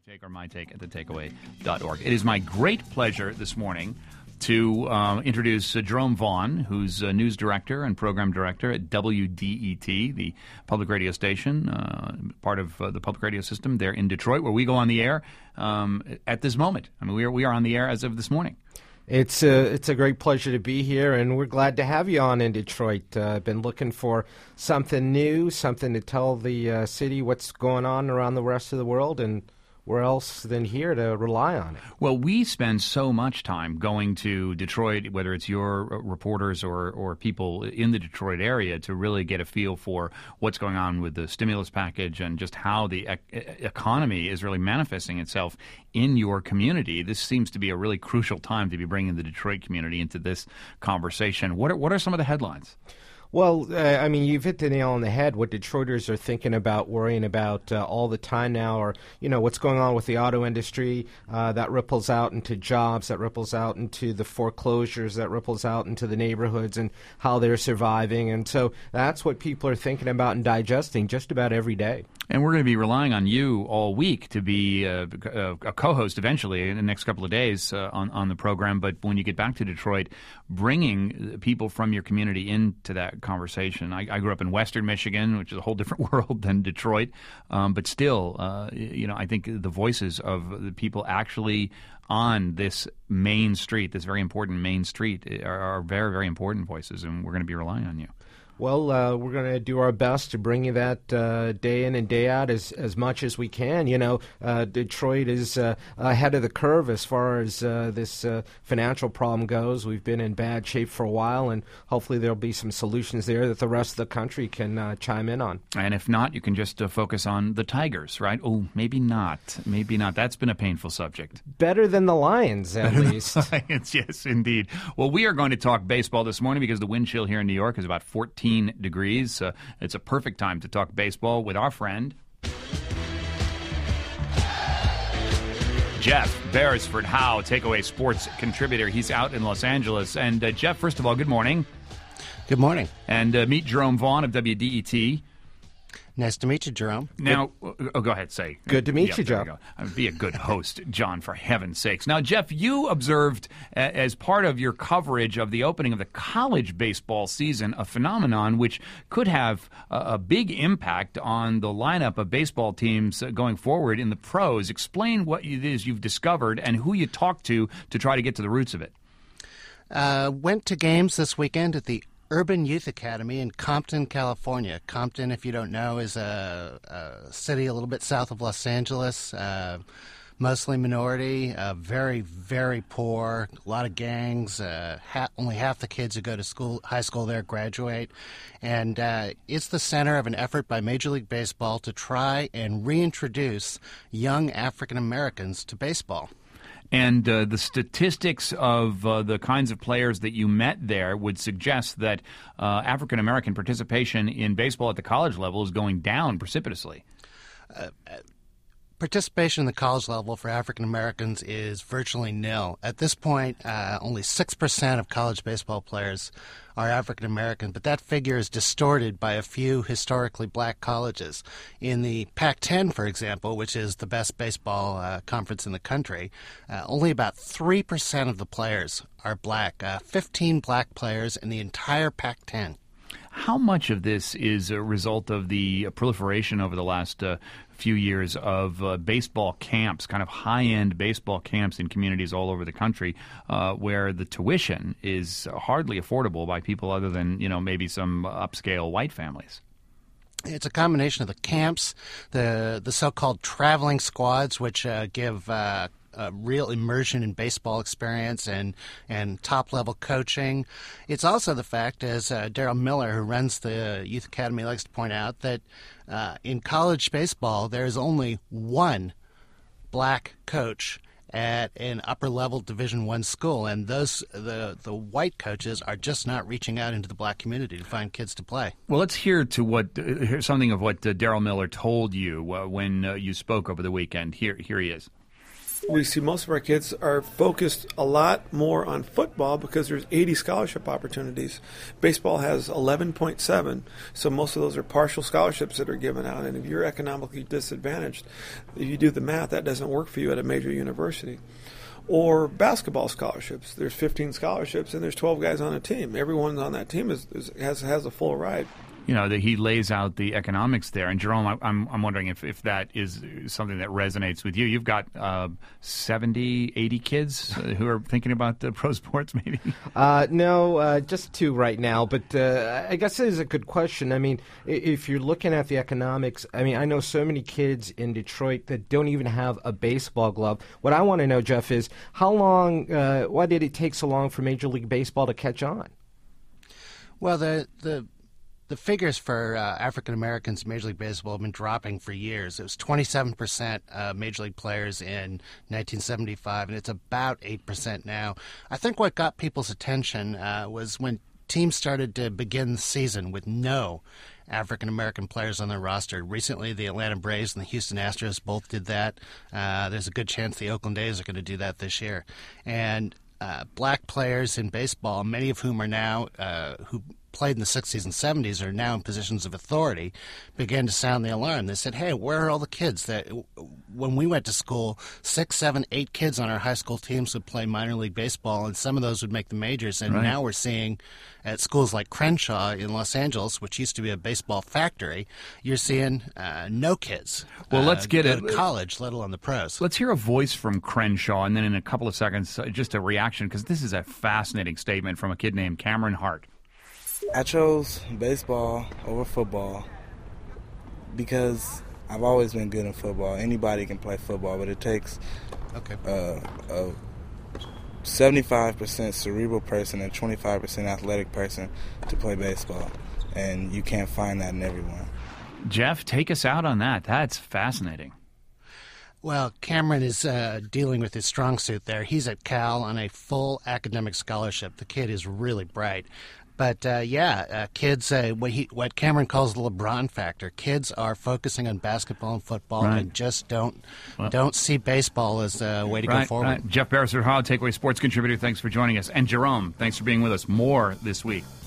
Take or my take at thetakeaway.org. It is my great pleasure this morning to introduce Jerome Vaughn, who's news director and program director at WDET, the public radio station, part of the public radio system there in Detroit, where we go on the air at this moment. I mean, we are on the air as of this morning. It's a great pleasure to be here, and we're glad to have you on in Detroit. I've been looking for something new, something to tell the city what's going on around the rest of the world, and where else than here to rely on it? Well, we spend so much time going to Detroit, whether it's your reporters or people in the Detroit area, to really get a feel for what's going on with the stimulus package and just how the economy is really manifesting itself in your community. This seems to be a really crucial time to be bringing the Detroit community into this conversation. What are some of the headlines? Well, I mean, you've hit the nail on the head. What Detroiters are thinking about, worrying about all the time now, or, you know, what's going on with the auto industry, that ripples out into jobs, that ripples out into the foreclosures, that ripples out into the neighborhoods and how they're surviving. And so that's what people are thinking about and digesting just about every day. And we're going to be relying on you all week to be a co-host eventually in the next couple of days on the program. But when you get back to Detroit, bringing people from your community into that conversation. I grew up in Western Michigan, which is a whole different world than Detroit. But still, I think the voices of the people actually on this main street, this very important main street, are very, very important voices, and we're going to be relying on you. Well, we're going to do our best to bring you that day in and day out as much as we can. You know, Detroit is ahead of the curve as far as this financial problem goes. We've been in bad shape for a while, and hopefully there'll be some solutions there that the rest of the country can chime in on. And if not, you can just focus on the Tigers, right? Oh, maybe not. Maybe not. That's been a painful subject. Better than the Lions, at least. Lions, yes, indeed. Well, we are going to talk baseball this morning because the wind chill here in New York is about 14 degrees. It's a perfect time to talk baseball with our friend Jeff Beresford Howe, Takeaway Sports contributor. He's out in Los Angeles. And Jeff, first of all, good morning. Good morning. And meet Jerome Vaughn of WDET. Nice to meet you, Jerome. Now, go ahead, say. Good to meet you, Joe. Be a good host, John, for heaven's sakes. Now, Jeff, you observed, as part of your coverage of the opening of the college baseball season, a phenomenon which could have a big impact on the lineup of baseball teams going forward in the pros. Explain what it is you've discovered and who you talked to try to get to the roots of it. Went to games this weekend at the Urban Youth Academy in Compton, California. Compton, if you don't know, is a city a little bit south of Los Angeles, mostly minority, very, very poor, a lot of gangs. Only half the kids who go to high school there graduate. And it's the center of an effort by Major League Baseball to try and reintroduce young African Americans to baseball. And the statistics of the kinds of players that you met there would suggest that African-American participation in baseball at the college level is going down precipitously. Participation in the college level for African Americans is virtually nil. At this point, only 6% of college baseball players are African American, but that figure is distorted by a few historically black colleges. In the Pac-10, for example, which is the best baseball conference in the country, only about 3% of the players are black. 15 black players in the entire Pac-10. How much of this is a result of the proliferation over the last few years of baseball camps, kind of high-end baseball camps in communities all over the country, where the tuition is hardly affordable by people other than, maybe some upscale white families? It's a combination of the camps, the so-called traveling squads, which give a real immersion in baseball experience and top-level coaching. It's also the fact, as Daryl Miller, who runs the Youth Academy, likes to point out, that in college baseball there is only one black coach at an upper-level Division I school, and the white coaches are just not reaching out into the black community to find kids to play. Well, let's hear something of what Daryl Miller told you when you spoke over the weekend. Here he is. we see most of our kids are focused a lot more on football because there's 80 scholarship opportunities. Baseball has 11.7, so most of those are partial scholarships that are given out. And if you're economically disadvantaged, if you do the math, that doesn't work for you at a major university. Or basketball scholarships. There's 15 scholarships and there's 12 guys on a team. Everyone on that team has a full ride. You know, that he lays out the economics there. And Jerome, I'm wondering if that is something that resonates with you. You've got 70, 80 kids who are thinking about the pro sports, maybe? No, just 2 right now. But I guess it is a good question. I mean, if you're looking at the economics, I mean, I know so many kids in Detroit that don't even have a baseball glove. What I want to know, Jeff, is why did it take so long for Major League Baseball to catch on? Well, the figures for African Americans in Major League Baseball have been dropping for years. It was 27% Major League players in 1975, and it's about 8% now. I think what got people's attention was when teams started to begin the season with no African American players on their roster. Recently, the Atlanta Braves and the Houston Astros both did that. There's a good chance the Oakland A's are going to do that this year. And black players in baseball, many of whom are now who played in the 60s and 70s are now in positions of authority, began to sound the alarm. They said, hey, where are all the kids that when we went to school, 6, 7, 8 kids on our high school teams would play minor league baseball, and some of those would make the majors. And now we're seeing at schools like Crenshaw in Los Angeles, which used to be a baseball factory, you're seeing no kids well, let's get go to college, let alone the pros. Let's hear a voice from Crenshaw, and then in a couple of seconds, just a reaction, because this is a fascinating statement from a kid named Cameron Hart. I chose baseball over football because I've always been good in football. Anybody can play football, but it takes a 75% cerebral person and 25% athletic person to play baseball, and you can't find that in everyone. Jeff, take us out on that. That's fascinating. Well, Cameron is dealing with his strong suit there. He's at Cal on a full academic scholarship. The kid is really bright. But, kids, what Cameron calls the LeBron factor. Kids are focusing on basketball and football and just don't see baseball as a way to go forward. Right. Jeff Beresford, Takeaway Sports contributor, thanks for joining us. And Jerome, thanks for being with us. More this week.